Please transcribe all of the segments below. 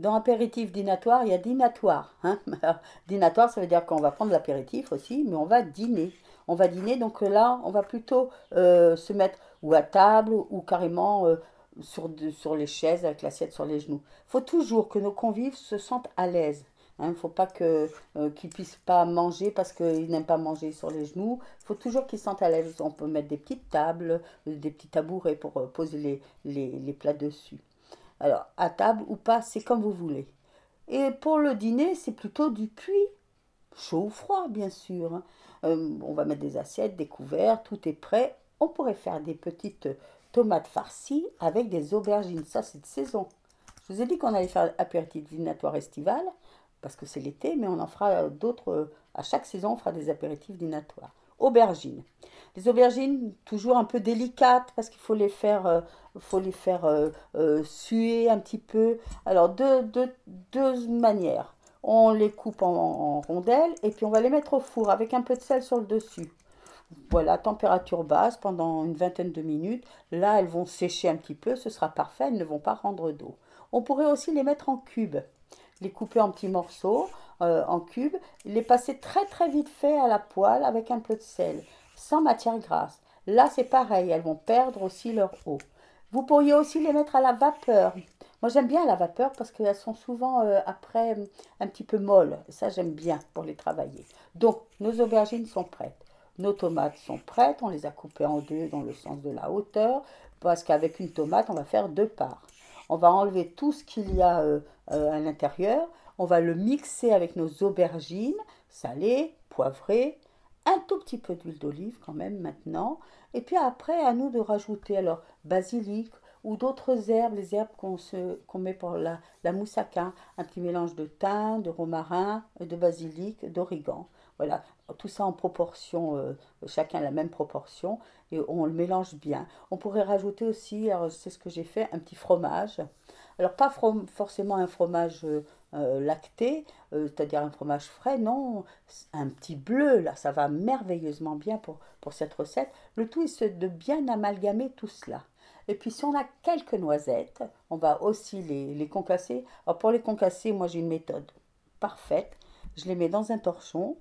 Dans apéritif dînatoire, il y a dînatoire, hein. Alors, dînatoire, ça veut dire qu'on va prendre l'apéritif aussi, mais on va dîner. On va dîner, donc là, on va plutôt se mettre ou à table ou carrément sur les chaises avec l'assiette sur les genoux. Il faut toujours que nos convives se sentent à l'aise. Il ne faut pas qu'ils ne puissent pas manger parce qu'ils n'aiment pas manger sur les genoux. Il faut toujours qu'ils se sentent à l'aise. On peut mettre des petites tables, des petits tabourets pour poser les plats dessus. Alors, à table ou pas, c'est comme vous voulez. Et pour le dîner, c'est plutôt du cuit, chaud ou froid, bien sûr, hein. On va mettre des assiettes, des couverts, tout est prêt. On pourrait faire des petites tomates farcies avec des aubergines. Ça, c'est de saison. Je vous ai dit qu'on allait faire apéritif dînatoire estival, parce que c'est l'été, mais on en fera d'autres. À chaque saison, on fera des apéritifs dînatoires. Aubergines. Les aubergines, toujours un peu délicates, parce qu'il faut les faire suer un petit peu. Alors, deux manières. On les coupe en rondelles et puis on va les mettre au four avec un peu de sel sur le dessus. Voilà, température basse pendant une vingtaine de minutes. Là, elles vont sécher un petit peu, ce sera parfait, elles ne vont pas rendre d'eau. On pourrait aussi les mettre en cubes, les couper en petits morceaux, en cubes, les passer très très vite fait à la poêle avec un peu de sel, sans matière grasse. Là, c'est pareil, elles vont perdre aussi leur eau. Vous pourriez aussi les mettre à la vapeur. Moi, j'aime bien à la vapeur parce qu'elles sont souvent après un petit peu molles. Ça, j'aime bien pour les travailler. Donc, nos aubergines sont prêtes. Nos tomates sont prêtes. On les a coupées en deux dans le sens de la hauteur parce qu'avec une tomate, on va faire deux parts. On va enlever tout ce qu'il y a à l'intérieur. On va le mixer avec nos aubergines salées, poivrées, un tout petit peu d'huile d'olive quand même maintenant. Et puis après, à nous de rajouter alors basilic ou d'autres herbes, les herbes qu'on met pour la moussaka, un petit mélange de thym, de romarin, de basilic, d'origan. Voilà, tout ça en proportion, chacun la même proportion, et on le mélange bien. On pourrait rajouter aussi, alors c'est ce que j'ai fait, un petit fromage. Alors pas forcément un fromage lacté, c'est-à-dire un fromage frais, non, un petit bleu, là, ça va merveilleusement bien pour cette recette. Le tout, c'est de bien amalgamer tout cela. Et puis si on a quelques noisettes, on va aussi les concasser. Alors pour les concasser, moi j'ai une méthode parfaite. Je les mets dans un torchon,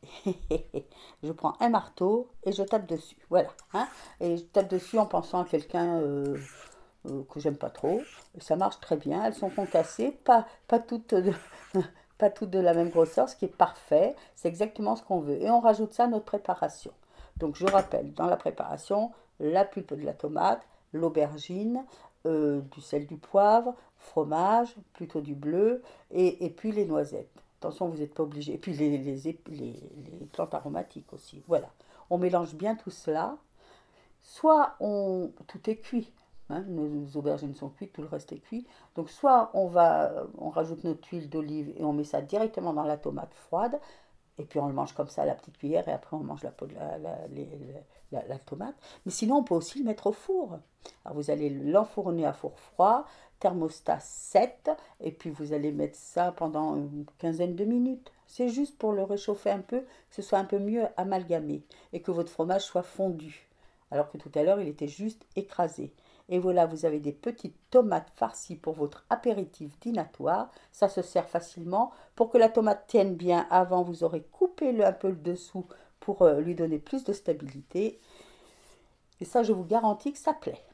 je prends un marteau et je tape dessus. Voilà, hein. Et je tape dessus en pensant à quelqu'un que j'aime pas trop. Ça marche très bien. Elles sont concassées, pas toutes pas toutes de la même grosseur, ce qui est parfait. C'est exactement ce qu'on veut. Et on rajoute ça à notre préparation. Donc je rappelle, dans la préparation, la pulpe de la tomate, l'aubergine, du sel, du poivre, fromage, plutôt du bleu, et puis les noisettes. Attention, vous n'êtes pas obligé. Et puis les plantes aromatiques aussi. Voilà. On mélange bien tout cela. Soit tout est cuit, hein, nos aubergines sont cuites, tout le reste est cuit. Donc soit on rajoute notre huile d'olive et on met ça directement dans la tomate froide, et puis on le mange comme ça à la petite cuillère, et après on mange la peau de la tomate. Mais sinon, on peut aussi le mettre au four. Alors vous allez l'enfourner à four froid, thermostat 7, et puis vous allez mettre ça pendant une quinzaine de minutes. C'est juste pour le réchauffer un peu, que ce soit un peu mieux amalgamé, et que votre fromage soit fondu. Alors que tout à l'heure, il était juste écrasé. Et voilà, vous avez des petites tomates farcies pour votre apéritif dînatoire. Ça se sert facilement. Pour que la tomate tienne bien, avant, vous aurez coupé un peu le dessous pour lui donner plus de stabilité. Et ça, je vous garantis que ça plaît.